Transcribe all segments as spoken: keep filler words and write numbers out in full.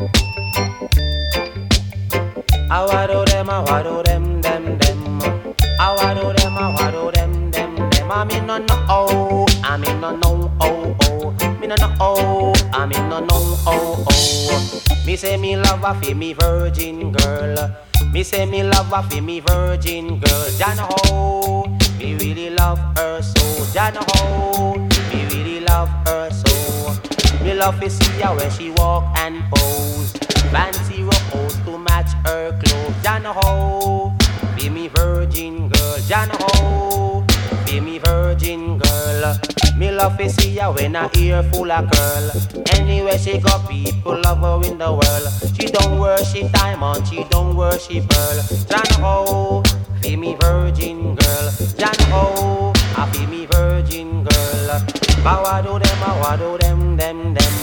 I wado them, I wado them, them, them. I wado them, I wado them, them, them. I mean no no oh, I mean no no oh oh. Me no no oh, I mean no no oh oh. Me say me love a fi me virgin girl. Me say me love a fi me virgin girl. Jana ho, me really love her so. Jana ho, me really love her so. Me love to see her when she walk and pose. Fancy rose to match her clothes. Jana ho, be me virgin girl. Jana ho, be me virgin girl. Me love to see her when her ear full of curl. Anywhere she go, people love her in the world. She don't worship diamond, she don't worship pearl. Jana ho, be me virgin girl. Jana ho, I be me virgin girl. Kawado them, I wado them, them, them.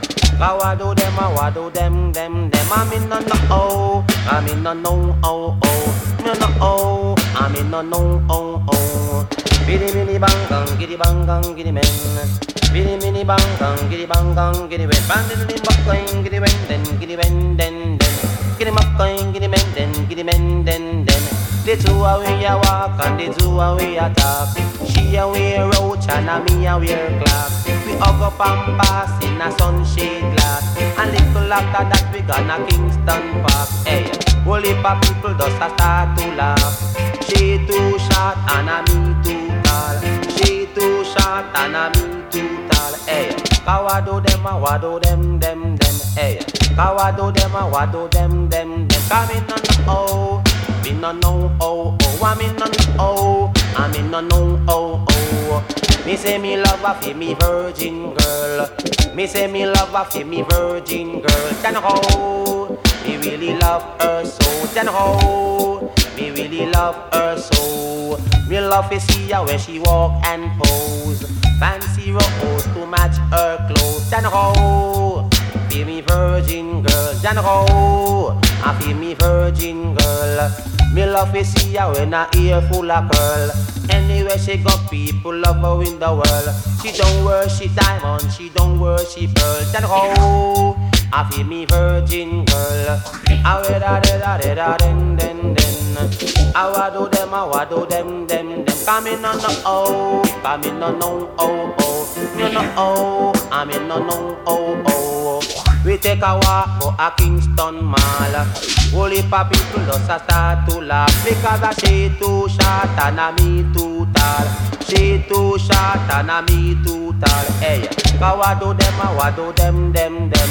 Kawado them, I wado them, them, them. I'm in no no oh, I'm in no no oh oh. No no oh, I'm in no no oh oh. Biddy biddy bang bang, giddy bang bang, giddy men. Biddy biddy bang bang, giddy bang bang, giddy men. Bang giddy bang bang, giddy men, then giddy men, then then. Giddy bang bang, giddy men, then giddy men, then then. The two a way a walk and the two a way a talk. She a wear roach and a me a wear clock. We hug up and pass in a sunshade glass. And little after that we gonna Kingston Park. Hey, whole heap of people just a start to laugh. She too short and a me too tall. She too short and a me too tall. Hey, kawado them a wado them them them. Hey, kawado them a wado them them them. Come in on the oh. Me no know oh oh, I me no know oh, I me no know oh oh. Me say me love a fi me virgin girl. Me say me love a fi me virgin girl. Jana ho, me really love her so. Jana ho, me really love her so. Me love to see her when she walk and pose. Fancy rose to match her clothes. Jana ho, be me virgin girl. Jana ho, I feel me virgin girl. Me love to see her when her ear full of curl. Anywhere she go, people love her in the world. She don't worship diamond, she don't worship pearl. Then ho, I feel me virgin girl. I wear da da da da den den den. I wado them, I wado them them them. Come in on the oh, come in on no oh oh. No no oh, I'm in no no oh oh. We take a walk for a Kingston Mall. Whole heap of people just a start to laugh because a she too short and a me too tall. She too short and a me too tall. Hey, kawado them a wado them them them.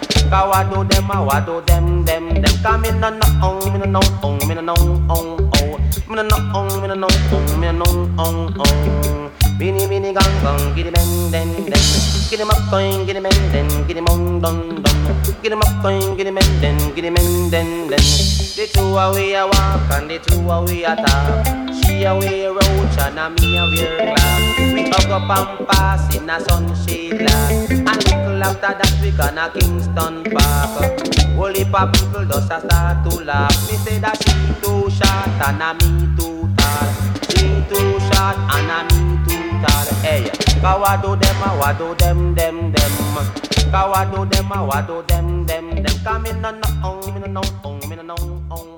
Kawado them a wado them them them. Come in no no oh, me no no oh, me no no oh oh. Me no no oh, me no no oh, me no no oh oh. Bini bini gang gang, giddy men den den. Giddy up going, giddy men den, giddy mon don don. Giddy up going, giddy men den, giddy men den den. The two a way a walk and the two a way a talk. She a wear roach and a me a wear glass. We hug up and pass in a sunshade glass. And little after that we gonna Kingston Park. Whole heap of people just a start to laugh. Me say that she too short and a me too tall. She too short and a me too tall. Hey, kawado them a wado them them them. Kawado them a wado them them them. Come in no no oh, me no no oh, me no no oh.